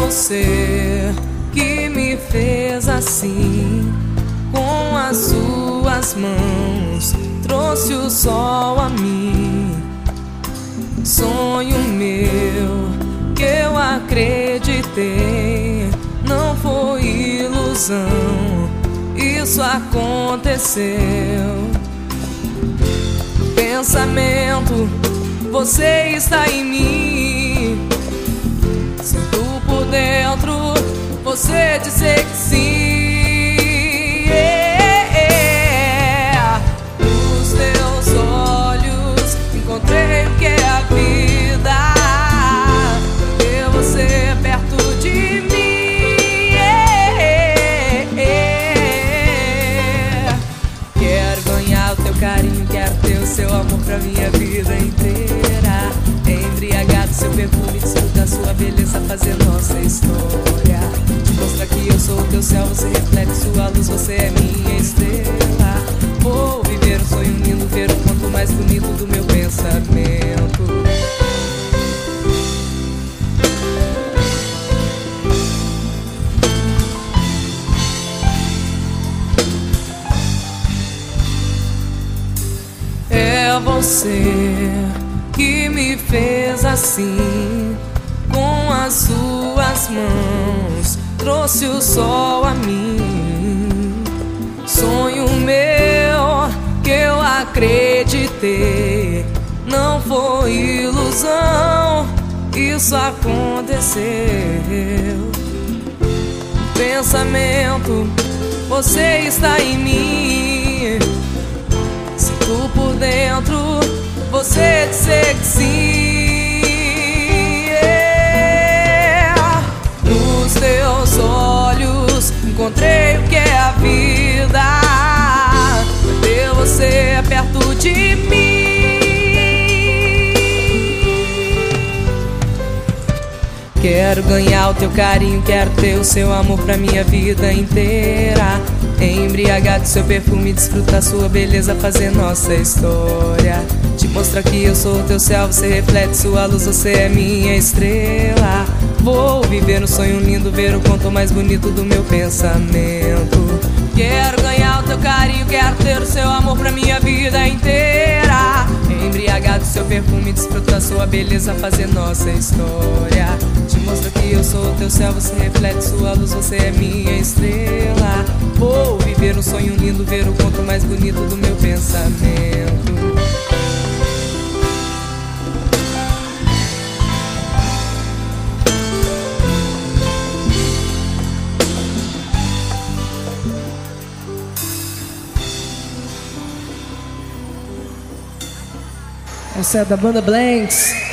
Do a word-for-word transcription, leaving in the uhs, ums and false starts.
você que me fez assim, com as suas mãos trouxe o sol a mim. Sonho meu que eu acreditei, não foi ilusão, isso aconteceu. Pensamento, você está em mim. Sinto por dentro você dizer que sim. Yeah. Nos teus olhos encontrei o que é a vida, ter você perto de mim. Yeah. Quero ganhar o teu carinho, quero ter o seu amor pra minha vida inteira. Embriagado seu perfume, desfruta sua beleza, fazer nossa história. Te mostra que eu sou o teu céu, você reflete sua luz, você é minha estrela. Vou viver um sonho lindo, ver o ponto mais bonito do meu pensamento. É você que me fez assim, com as suas mãos trouxe o sol a mim. Sonho meu que eu acreditei, não foi ilusão, isso aconteceu. Pensamento, você está em mim. Sinto por dentro você dizer que sim. Yeah. Nos teus olhos encontrei o que é a vida, ter você perto de mim. Quero ganhar o teu carinho, quero ter o seu amor pra minha vida inteira. Embriagado seu perfume, desfruta sua beleza, fazer nossa história. Te mostra que eu sou o teu céu, você reflete sua luz, você é minha estrela. Vou viver um sonho lindo, ver o conto mais bonito do meu pensamento. Quero ganhar o teu carinho, quero ter o seu amor pra minha vida inteira. Embriagado seu perfume, desfruta sua beleza, fazer nossa história. Te mostra que eu sou o teu céu, você reflete sua luz, você é minha estrela. Vou viver um sonho lindo, ver o conto mais bonito do meu pensamento. Essa é da banda Blanks.